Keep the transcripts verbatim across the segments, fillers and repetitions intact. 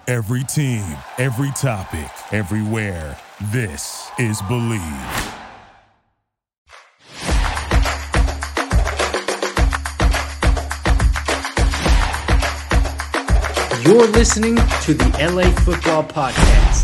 Every team, every topic, everywhere. This is Believe. You're listening to the L A Football Podcast.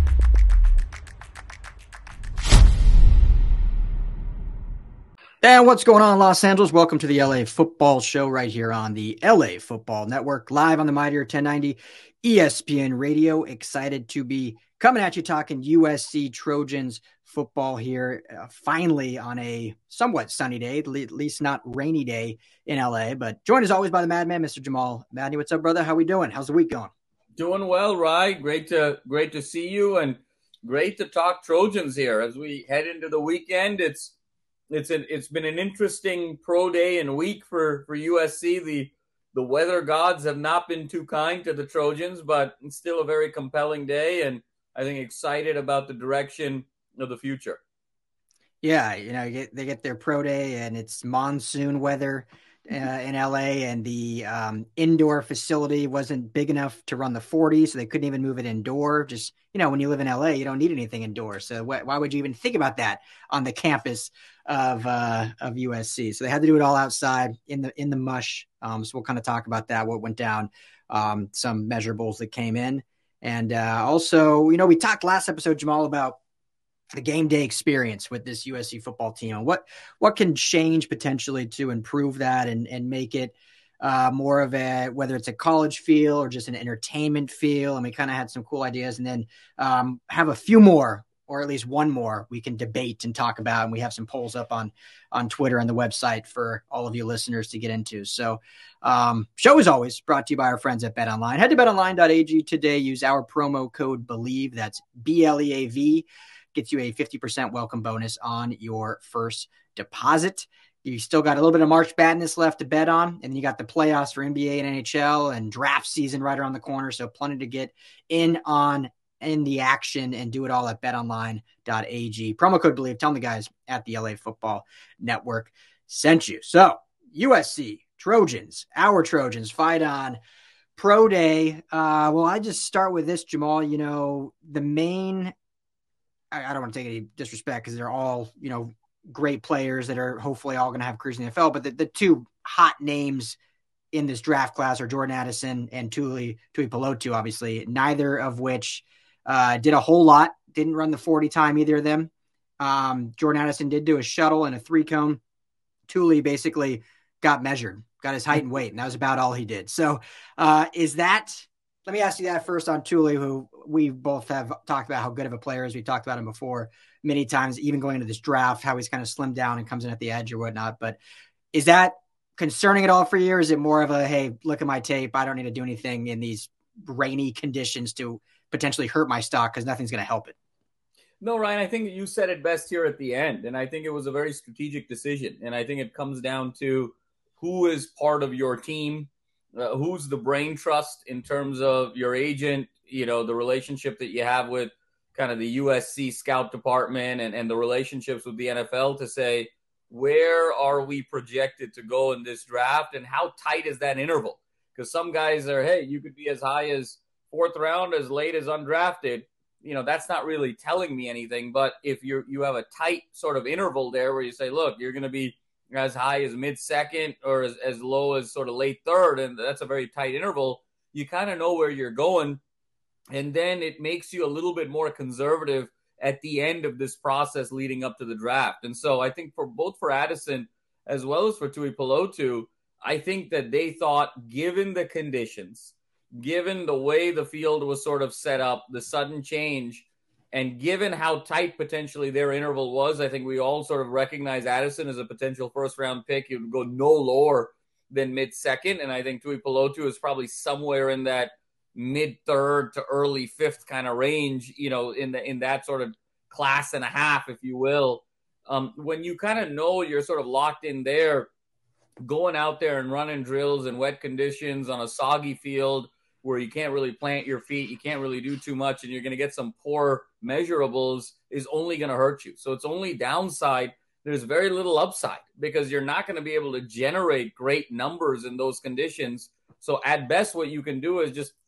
And what's going on, Los Angeles? Welcome to the L A Football Show right here on the L A Football Network, live on the Mightier ten ninety E S P N Radio. Excited to be coming at you talking U S C Trojans football here, uh, finally on a somewhat sunny day, at least not rainy day in L A. But joined as always by the Madman, Mister Jamal Madney. What's up, brother? How we doing? How's the week going? Doing well, Rye. Great to great to see you, and great to talk Trojans here as we head into the weekend. It's It's an, it's been an interesting pro day and week for, for U S C. The the weather gods have not been too kind to the Trojans, but it's still a very compelling day, and I think excited about the direction of the future. Yeah, you know, you get, they get their pro day, and it's monsoon weather uh, in L A, and the um, indoor facility wasn't big enough to run the forty, so they couldn't even move it indoor. Just, you know, when you live in L A, you don't need anything indoor. So wh- why would you even think about that on the campus of uh, of U S C? So they had to do it all outside in the in the mush. Um, so we'll kind of talk about that, what went down, um, some measurables that came in. And uh, also, you know, we talked last episode, Jamal, about the game day experience with this U S C football team, and what what can change potentially to improve that and and make it uh, more of a, whether it's a college feel or just an entertainment feel. And we kind of had some cool ideas, and then um, have a few more, or at least one more we can debate and talk about. And we have some polls up on, on Twitter and the website for all of you listeners to get into. So um, show is always brought to you by our friends at BetOnline. Head to bet online dot a g today. Use our promo code BELIEVE. That's B L E A V. Gets you a fifty percent welcome bonus on your first deposit. You still got a little bit of March Madness left to bet on, and then you got the playoffs for N B A and N H L and draft season right around the corner. So plenty to get in on in the action, and do it all at bet online dot a g. Promo code BELIEVE. Tell them the guys at the L A Football Network sent you. So U S C Trojans, our Trojans fight on pro day. Uh, well, I just start with this, Jamal. You know, the main, I, I don't want to take any disrespect because they're all, you know, great players that are hopefully all going to have careers in the N F L, but the, the two hot names in this draft class are Jordan Addison and Tuli Tuipulotu, obviously, neither of which Uh, did a whole lot, didn't run the forty time, either of them. Um, Jordan Addison did do a shuttle and a three cone. Tuli basically got measured, got his height and weight, and that was about all he did. So uh, is that, let me ask you that first on Tuli, who we both have talked about how good of a player is. We talked about him before many times, even going into this draft, how he's kind of slimmed down and comes in at the edge or whatnot. But is that concerning at all for you? Or is it more of a, hey, look at my tape, I don't need to do anything in these rainy conditions to potentially hurt my stock because nothing's going to help it? No, Ryan, I think you said it best here at the end, and I think it was a very strategic decision. And I think it comes down to who is part of your team, uh, who's the brain trust in terms of your agent, you know, the relationship that you have with kind of the U S C scout department, and, and the relationships with the N F L to say, where are we projected to go in this draft, and how tight is that interval? Because some guys are, hey, you could be as high as fourth round, as late as undrafted. You know, that's not really telling me anything. But if you you have a tight sort of interval there where you say, look, you're going to be as high as mid-second or as, as low as sort of late third, and that's a very tight interval, you kind of know where you're going. And then it makes you a little bit more conservative at the end of this process leading up to the draft. And so I think for both for Addison as well as for Tuipulotu, I think that they thought, given the conditions, given the way the field was sort of set up, the sudden change, and given how tight potentially their interval was, I think we all sort of recognize Addison as a potential first-round pick. He would go no lower than mid-second, and I think Tuipulotu is probably somewhere in that mid-third to early fifth kind of range, you know, in the in that sort of class and a half, if you will. Um, when you kind of know you're sort of locked in there, going out there and running drills in wet conditions on a soggy field where you can't really plant your feet, you can't really do too much, and you're going to get some poor measurables, is only going to hurt you. So it's only downside. There's very little upside because you're not going to be able to generate great numbers in those conditions. So at best, what you can do is just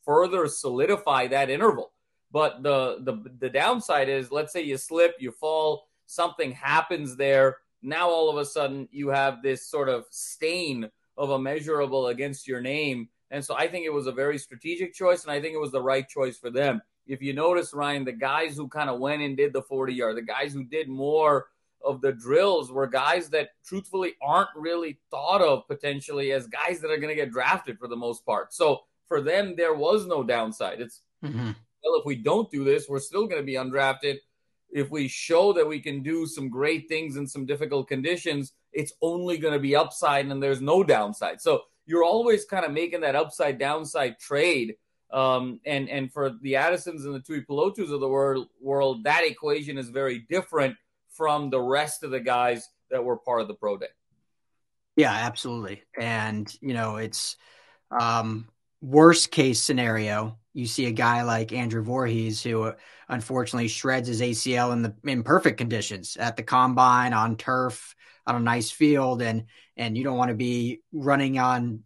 further solidify that interval. But the, the the downside is, let's say you slip, you fall, something happens there. Now all of a sudden you have this sort of stain of a measurable against your name. And so I think it was a very strategic choice, and I think it was the right choice for them. If you notice, Ryan, the guys who kind of went and did the forty-yard, the guys who did more of the drills were guys that truthfully aren't really thought of potentially as guys that are going to get drafted for the most part. So for them, there was no downside. It's, mm-hmm. well, if we don't do this, we're still going to be undrafted. If we show that we can do some great things in some difficult conditions, it's only going to be upside and there's no downside. So you're always kind of making that upside downside trade. Um, and, and for the Addisons and the Tuipulotus of the world, world, that equation is very different from the rest of the guys that were part of the pro day. Yeah, absolutely. And, you know, it's um, worst case scenario. You see a guy like Andrew Voorhees, who uh, unfortunately shreds his A C L in the in perfect conditions at the combine, on turf, on a nice field. And, and you don't want to be running on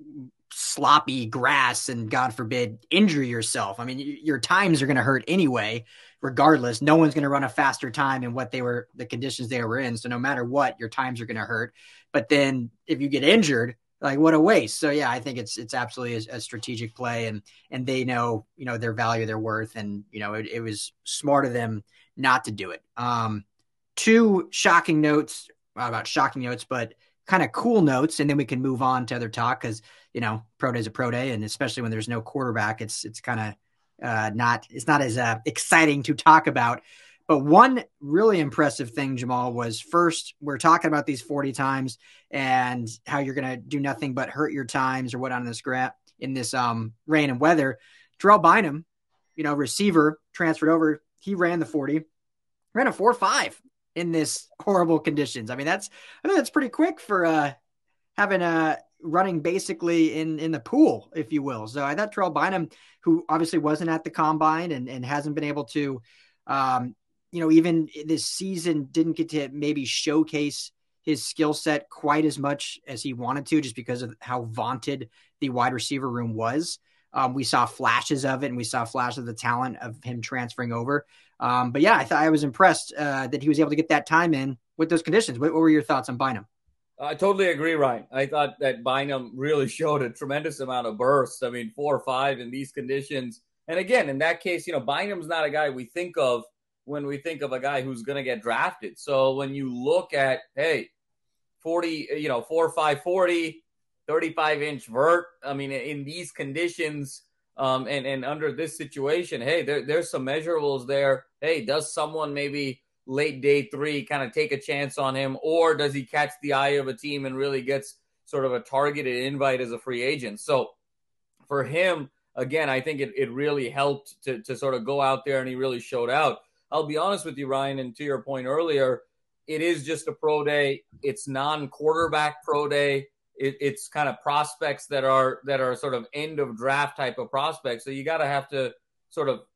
sloppy grass and, God forbid, injure yourself. I mean, y- your times are going to hurt anyway, regardless. No one's going to run a faster time in what they were, the conditions they were in. So no matter what, your times are going to hurt. But then if you get injured, like, what a waste. So yeah, I think it's, it's absolutely a, a strategic play, and, and they know, you know, their value, their worth. And, you know, it, it was smart of them not to do it. Um, two shocking notes, well, about shocking notes, but kind of cool notes. And then we can move on to other talk. Cause you know, pro day is a pro day. And especially when there's no quarterback, it's, it's kind of uh, not, it's not as uh, exciting to talk about. But one really impressive thing, Jamal, was first, we're talking about these forty times and how you're going to do nothing but hurt your times or what on this graph in this um, rain and weather. Terrell Bynum, you know, receiver, transferred over. He ran the forty, ran a four five in this horrible conditions. I mean, that's, I think that's pretty quick for uh, having a running basically in, in the pool, if you will. So I thought Terrell Bynum, who obviously wasn't at the combine and, and hasn't been able to, um, you know, even this season didn't get to maybe showcase his skill set quite as much as he wanted to, just because of how vaunted the wide receiver room was. Um, we saw flashes of it, and we saw flashes of the talent of him transferring over. Um, but yeah, I thought I was impressed uh, that he was able to get that time in with those conditions. What, what were your thoughts on Bynum? I totally agree, Ryan. I thought that Bynum really showed a tremendous amount of bursts. I mean, four or five in these conditions. And again, in that case, you know, Bynum's not a guy we think of when we think of a guy who's going to get drafted. So when you look at, hey, forty, you know, four, five, forty, thirty-five inch vert, I mean, in these conditions um, and, and under this situation, hey, there, there's some measurables there. Hey, does someone maybe late day three kind of take a chance on him, or does he catch the eye of a team and really gets sort of a targeted invite as a free agent? So for him, again, I think it, it really helped to, to sort of go out there, and he really showed out. I'll be honest with you, Ryan, and to your point earlier, it is just a pro day. It's non-quarterback pro day. It, it's kind of prospects that are that are sort of end of draft type of prospects. So you got to have to sort of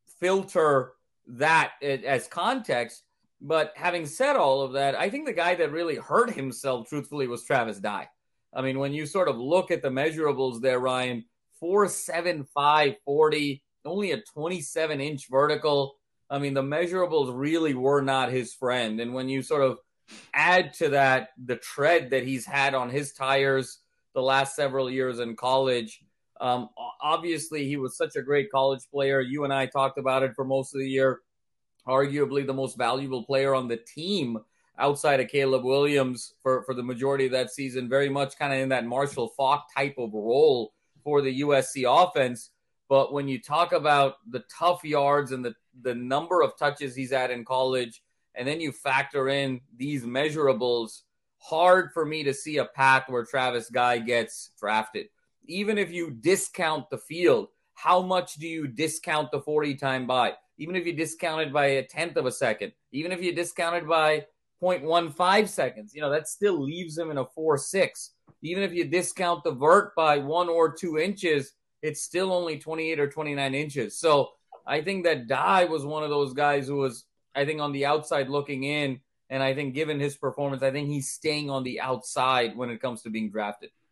filter that as context. But having said all of that, I think the guy that really hurt himself, truthfully, was Travis Dye. I mean, when you sort of look at the measurables there, Ryan, four seven five forty, only a twenty-seven inch vertical. I mean, the measurables really were not his friend. And when you sort of add to that the tread that he's had on his tires the last several years in college, um, obviously he was such a great college player. You and I talked about it for most of the year. Arguably the most valuable player on the team outside of Caleb Williams for, for the majority of that season, very much kind of in that Marshall Faulk type of role for the U S C offense. But when you talk about the tough yards and the, the number of touches he's had in college, and then you factor in these measurables, hard for me to see a path where Travis Dye gets drafted. Even if you discount the field, how much do you discount the forty time by? Even if you discount it by a tenth of a second, even if you discount it by zero point one five seconds, you know, that still leaves him in a four six. Even if you discount the vert by one or two inches, it's still only twenty-eight or twenty-nine inches. So I think that Dye was one of those guys who was, I think, on the outside looking in. And I think given his performance, I think he's staying on the outside when it comes to being drafted.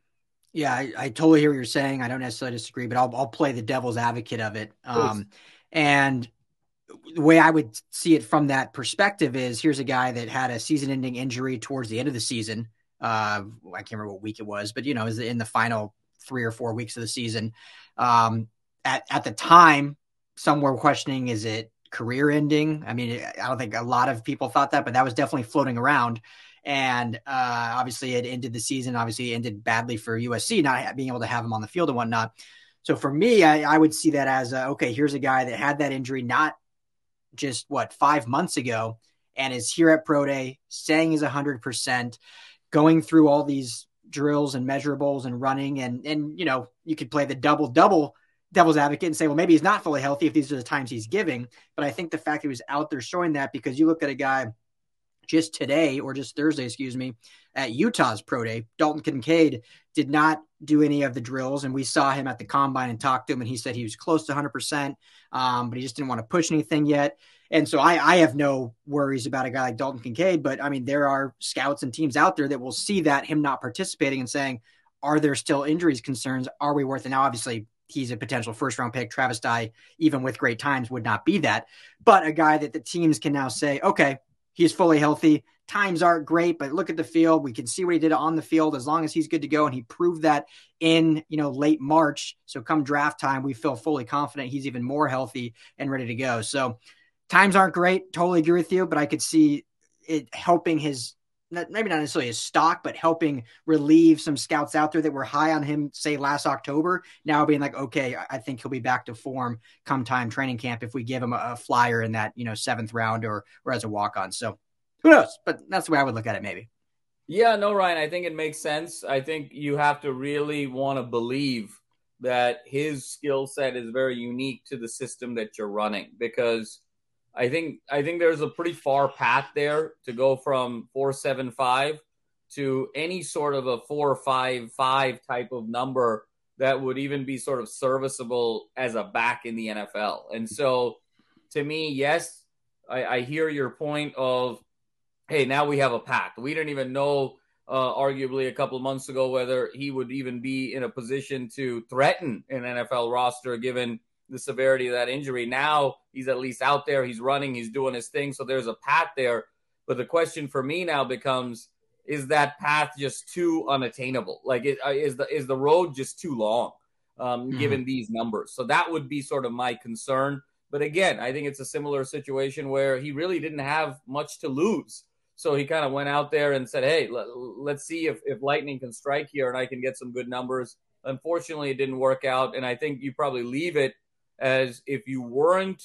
Yeah, I, I totally hear what you're saying. I don't necessarily disagree, but I'll I'll play the devil's advocate of it. Please. Um, and the way I would see it from that perspective is here's a guy that had a season-ending injury towards the end of the season. Uh, I can't remember what week it was, but you know, it was in the final three or four weeks of the season. Um, at at the time, some were questioning, is it career ending? I mean, I don't think a lot of people thought that, but that was definitely floating around. And uh, obviously, it ended the season. Obviously, it ended badly for U S C not being able to have him on the field and whatnot. So for me, I, I would see that as a, okay, here's a guy that had that injury not just what five months ago and is here at Pro Day saying he's one hundred percent, going through all these drills and measurables and running. And, and you know, you could play the double double devil's advocate and say, well, maybe he's not fully healthy if these are the times he's giving. But I think the fact he was out there showing that, because you look at a guy just today or just Thursday, excuse me, at Utah's Pro Day, Dalton Kincaid did not do any of the drills. And we saw him at the combine and talked to him, and he said he was close to one hundred percent, um, but he just didn't want to push anything yet. And so I, I have no worries about a guy like Dalton Kincaid, but I mean, there are scouts and teams out there that will see that him not participating and saying, are there still injuries concerns? Are we worth it? Now, obviously, he's a potential first round pick. Travis Dye, even with great times, would not be that. But a guy that the teams can now say, okay, he's fully healthy. Times aren't great, but look at the field. We can see what he did on the field as long as he's good to go. And he proved that in, you know, late March. So come draft time, we feel fully confident he's even more healthy and ready to go. So times aren't great. Totally agree with you, but I could see it helping his, maybe not necessarily his stock, but helping relieve some scouts out there that were high on him, say last October, now being like, okay, I think he'll be back to form come time training camp if we give him a, a flyer in that, you know, seventh round or, or as a walk-on. So who knows? But that's the way I would look at it, maybe. Yeah, no, Ryan, I think it makes sense. I think you have to really want to believe that his skill set is very unique to the system that you're running, because I think I think there's a pretty far path there to go from four seven five to any sort of a four five five type of number that would even be sort of serviceable as a back in the N F L. And so to me, yes, I, I hear your point of, hey, now we have a path. We didn't even know, uh, arguably a couple of months ago, whether he would even be in a position to threaten an N F L roster given the severity of that injury. Now he's at least out there. He's running. He's doing his thing. So there's a path there. But the question for me now becomes, is that path just too unattainable? Like, is the is the road just too long, um, mm-hmm. given these numbers? So that would be sort of my concern. But again, I think it's a similar situation where he really didn't have much to lose. So he kind of went out there and said, hey, let, let's see if, if lightning can strike here and I can get some good numbers. Unfortunately, it didn't work out. And I think you probably leave it as if you weren't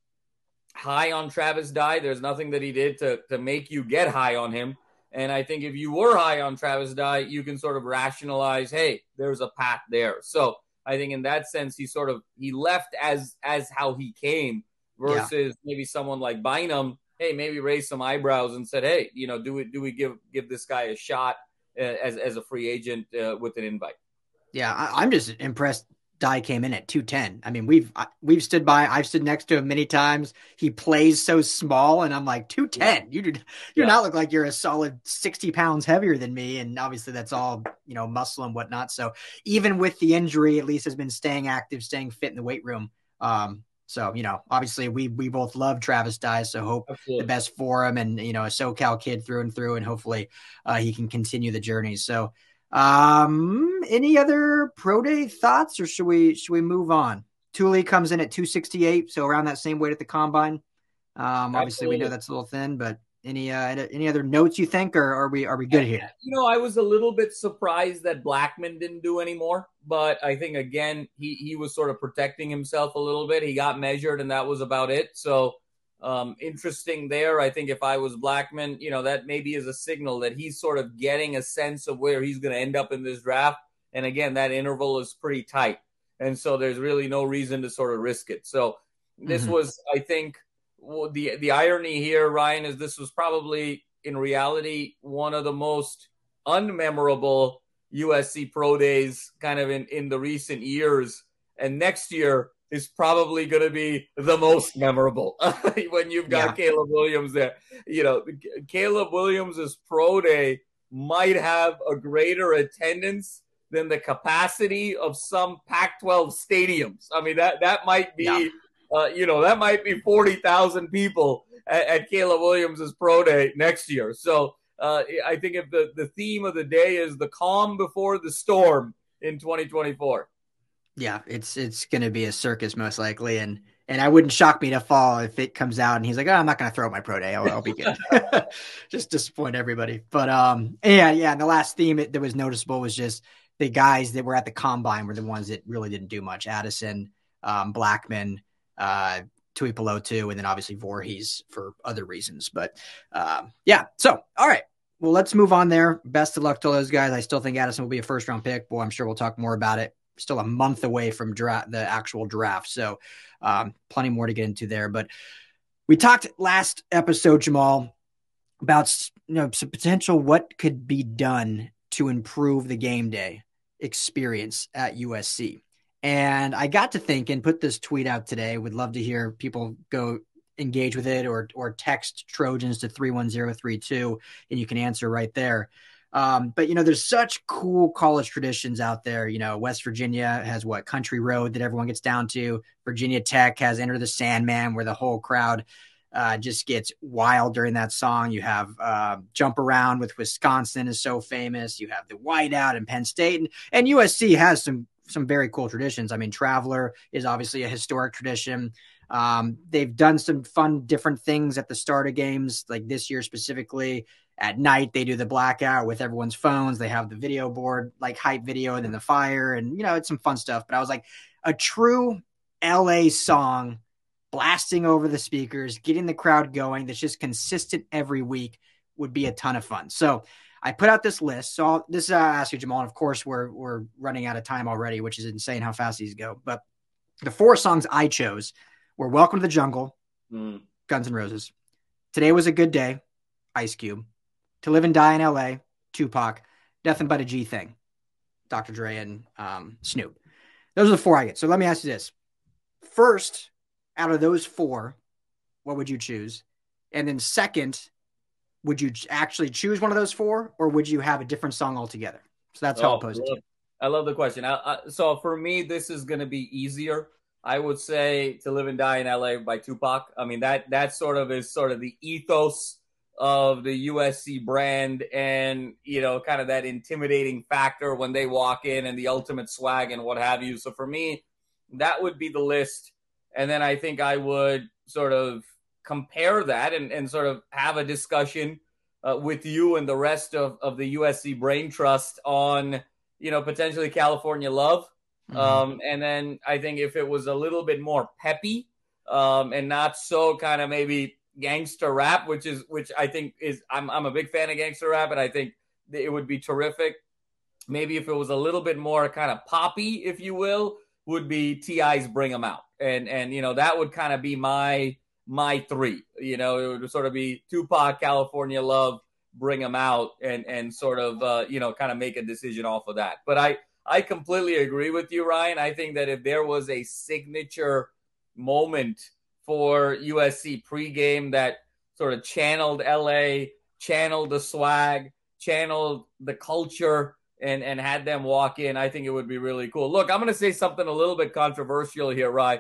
high on Travis Dye, there's nothing that he did to, to make you get high on him. And I think if you were high on Travis Dye, you can sort of rationalize, hey, there's a path there. So I think in that sense, he sort of, he left as, as how he came versus yeah. maybe someone like Bynum, hey, maybe raised some eyebrows and said, hey, you know, do we, do we give, give this guy a shot uh, as, as a free agent uh, with an invite? Yeah. I, I'm just impressed. Dye came in at two ten. I mean, we've we've stood by. I've stood next to him many times. He plays so small, and I'm like, two ten. You do you yeah. not look like you're a solid sixty pounds heavier than me. And obviously, that's all, you know, muscle and whatnot. So even with the injury, at least has been staying active, staying fit in the weight room. Um, so you know, obviously, we we both love Travis Dye, so hope Absolutely. the best for him, and you know, a SoCal kid through and through, and hopefully, uh, he can continue the journey. So. Um, any other pro day thoughts, or should we, should we move on? Thule comes in at two sixty-eight. So around that same weight at the combine. Um, obviously Absolutely. we know that's a little thin, but any, uh, any other notes you think, or are we, are we good here? You know, I was a little bit surprised that Blackman didn't do any more, but I think again, he, he was sort of protecting himself a little bit. He got measured and that was about it. So, Um, interesting there. I think if I was Blackman, you know, that maybe is a signal that he's sort of getting a sense of where he's going to end up in this draft. And again, that interval is pretty tight. And so there's really no reason to sort of risk it. So this mm-hmm. was, I think, well, the, the irony here, Ryan, is this was probably in reality one of the most unmemorable U S C pro days kind of in, in the recent years. And next year, is probably going to be the most memorable when you've got yeah. Caleb Williams there. You know, Caleb Williams' pro day might have a greater attendance than the capacity of some Pac twelve stadiums. I mean, that, that might be, yeah. uh, you know, that might be forty thousand people at, at Caleb Williams' pro day next year. So uh, I think if the, the theme of the day is the calm before the storm in twenty twenty-four. Yeah, it's it's going to be a circus most likely, and and I wouldn't shock me to fall if it comes out and he's like, oh, I'm not going to throw my pro day. I'll, I'll be good. Just disappoint everybody. But um, yeah, yeah. And the last theme that was noticeable was just the guys that were at the combine were the ones that really didn't do much. Addison, um, Blackman, uh, Tui Pelotu, and then obviously Voorhees for other reasons. But um, yeah, so all right. Well, let's move on there. Best of luck to those guys. I still think Addison will be a first round pick. Well, I'm sure we'll talk more about it. Still a month away from dra- the actual draft. So um, plenty more to get into there. But we talked last episode, Jamal, about you know some potential what could be done to improve the game day experience at U S C. And I got to think and put this tweet out today. Would love to hear people go engage with it or or text Trojans to three one zero three two and you can answer right there. Um, but, you know, there's such cool college traditions out there. You know, West Virginia has what Country Road that everyone gets down to. Virginia Tech has Enter the Sandman, where the whole crowd uh, just gets wild during that song. You have uh, Jump Around with Wisconsin is so famous. You have the Whiteout in Penn State, and, and U S C has some some very cool traditions. I mean, Traveler is obviously a historic tradition. Um, they've done some fun, different things at the start of games, like this year specifically. At night, they do the blackout with everyone's phones. They have the video board, like hype video, and then the fire. And, you know, it's some fun stuff. But I was like, a true L A song blasting over the speakers, getting the crowd going, that's just consistent every week would be a ton of fun. So I put out this list. So I'll, this is uh, ask you, Jamal. And of course, we're we're running out of time already, which is insane how fast these go. But the four songs I chose were Welcome to the Jungle, mm. Guns N' Roses. Today Was a Good Day, Ice Cube. To Live and Die in L A, Tupac. Nothing But a G Thing, Doctor Dre and um, Snoop. Those are the four I get. So let me ask you this. First, out of those four, what would you choose? And then second, would you actually choose one of those four, or would you have a different song altogether? So that's how oh, I'll pose it to you. I love the question. I, I, so for me, this is going to be easier. I would say To Live and Die in L A by Tupac. I mean, that that sort of is sort of the ethos of the U S C brand, and, you know, kind of that intimidating factor when they walk in, and the ultimate swag and what have you. So for me, that would be the list. And then I think I would sort of compare that and, and sort of have a discussion uh, with you and the rest of, of the U S C Brain Trust on, you know, potentially California Love. Mm-hmm. Um, and then I think if it was a little bit more peppy um, and not so kind of maybe gangster rap, which is which I think is I'm I'm a big fan of gangster rap, and I think it would be terrific. Maybe if it was a little bit more kind of poppy, if you will, would be T I's Bring 'Em Out, and and you know that would kind of be my my three. You know, it would sort of be Tupac, California Love, Bring 'Em Out, and and sort of uh, you know kind of make a decision off of that. But I I completely agree with you, Ryan. I think that if there was a signature moment for U S C pregame that sort of channeled L A, channeled the swag, channeled the culture, and, and had them walk in, I think it would be really cool. Look, I'm going to say something a little bit controversial here, Ryan.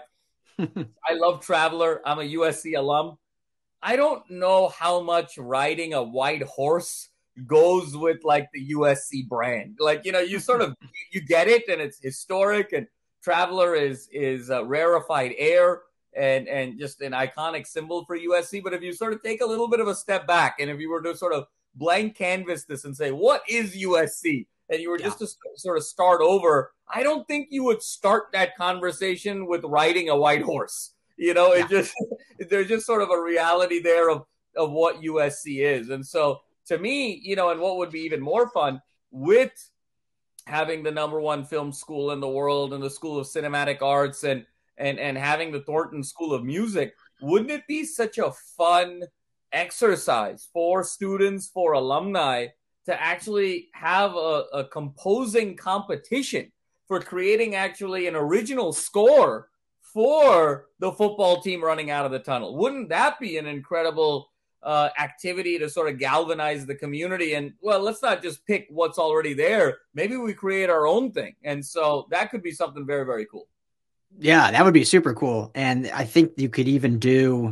I love Traveler. I'm a U S C alum. I don't know how much riding a white horse goes with, like, the U S C brand. Like, you know, you sort of, you get it, and it's historic, and Traveler is, is uh, rarefied air. And and just an iconic symbol for U S C. But if you sort of take a little bit of a step back, and if you were to sort of blank canvas this and say, what is U S C? And you were yeah. just to sort of start over, I don't think you would start that conversation with riding a white horse. You know, it yeah. just there's just sort of a reality there of, of what U S C is. And so to me, you know, and what would be even more fun with having the number one film school in the world and the School of Cinematic Arts and and and having the Thornton School of Music, wouldn't it be such a fun exercise for students, for alumni, to actually have a, a composing competition for creating actually an original score for the football team running out of the tunnel? Wouldn't that be an incredible uh, activity to sort of galvanize the community. And, well, let's not just pick what's already there. Maybe we create our own thing. And so that could be something very, very cool. Yeah, that would be super cool. And I think you could even do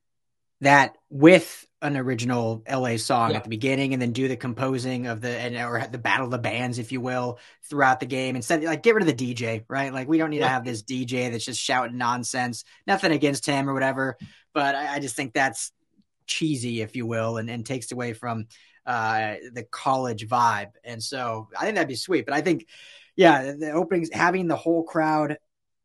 that with an original L A song yeah. at the beginning, and then do the composing of the and or the battle of the bands, if you will, throughout the game. Instead, like, get rid of the D J, right? Like, we don't need yeah. to have this D J that's just shouting nonsense. Nothing against him or whatever, but I, I just think that's cheesy, if you will, and, and takes away from uh, the college vibe. And so I think that'd be sweet. But I think, yeah, the openings, having the whole crowd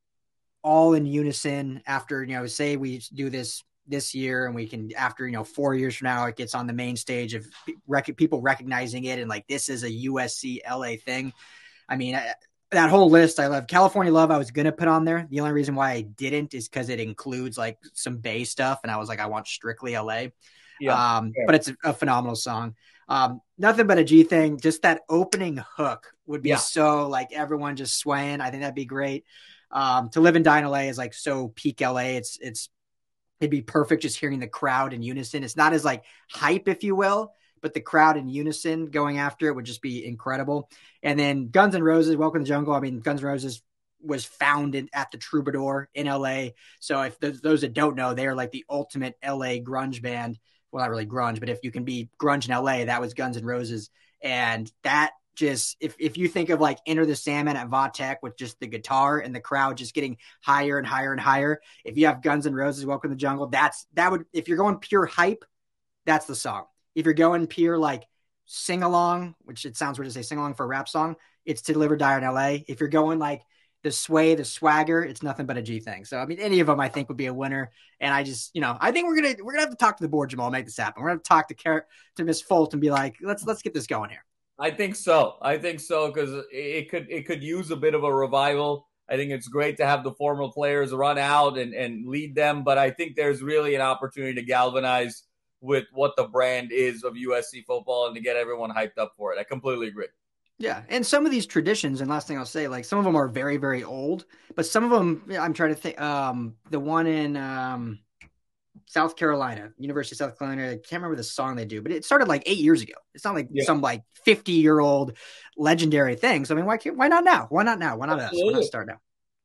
all in unison after, you know, say we do this this year, and we can, after, you know, four years from now, it gets on the main stage of rec- people recognizing it, and like, this is a U S C L A thing. I mean, I, that whole list, I love. California Love, I was going to put on there. The only reason why I didn't is because it includes like some Bay stuff, and I was like, I want strictly L A. Yeah, um, yeah. But it's a, a phenomenal song. Um, Nothing But a G Thing. Just that opening hook would be yeah. so like everyone just swaying. I think that'd be great. Um, To Live and Die in L A is like so peak L A. It's it's it'd be perfect just hearing the crowd in unison. It's not as like hype, if you will, but the crowd in unison going after it would just be incredible. And then Guns N' Roses, Welcome to the Jungle. I mean, Guns N' Roses was founded at the Troubadour in L A. So if those, those that don't know, they're like the ultimate L A grunge band. Well, not really grunge, but if you can be grunge in L A, that was Guns N' Roses. And that just, if, if you think of like Enter the Sandman at Vatek with just the guitar and the crowd just getting higher and higher and higher, if you have Guns N' Roses, Welcome to the Jungle, that's, that would, if you're going pure hype, that's the song. If you're going pure like sing along, which it sounds weird to say sing along for a rap song, it's To Live or Die in L A. If you're going like the sway, the swagger, it's Nothing But a G Thing. So, I mean, any of them I think would be a winner. And I just, you know, I think we're going to, we're going to have to talk to the board, Jamal, make this happen. We're going to talk to Car- to Miss Folt and be like, let's, let's get this going here. I think so. I think so. Because it could, it could use a bit of a revival. I think it's great to have the former players run out and, and lead them. But I think there's really an opportunity to galvanize with what the brand is of U S C football and to get everyone hyped up for it. I completely agree. Yeah. And some of these traditions, and last thing I'll say, like some of them are very, very old, but some of them, I'm trying to think, um, the one in um, South Carolina, University of South Carolina, I can't remember the song they do, but it started like eight years ago. It's not like yeah. some like fifty year old legendary thing. So I mean, why can't, why not now? Why not now? Why not us? Why not start now?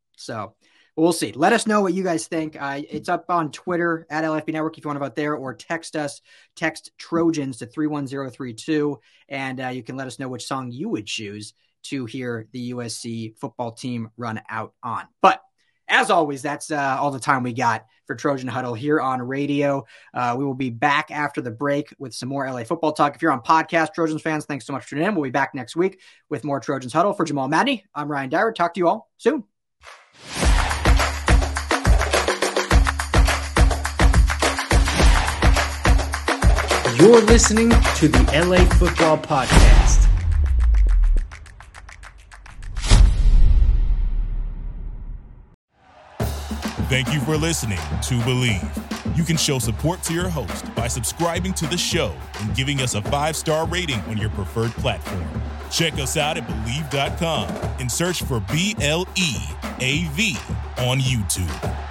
So we'll see. Let us know what you guys think. Uh, it's up on Twitter at L F B Network if you want to vote there, or text us, text Trojans to three one zero three two, and uh, you can let us know which song you would choose to hear the U S C football team run out on. But as always, that's uh, all the time we got for Trojan Huddle here on radio. Uh, we will be back after the break with some more L A football talk. If you're on podcast, Trojans fans, thanks so much for tuning in. We'll be back next week with more Trojans Huddle. For Jamal Madney, I'm Ryan Dyer. Talk to you all soon. You're listening to the L A Football Podcast. Thank you for listening to Believe. You can show support to your host by subscribing to the show and giving us a five-star rating on your preferred platform. Check us out at Believe dot com and search for B L E A V on YouTube.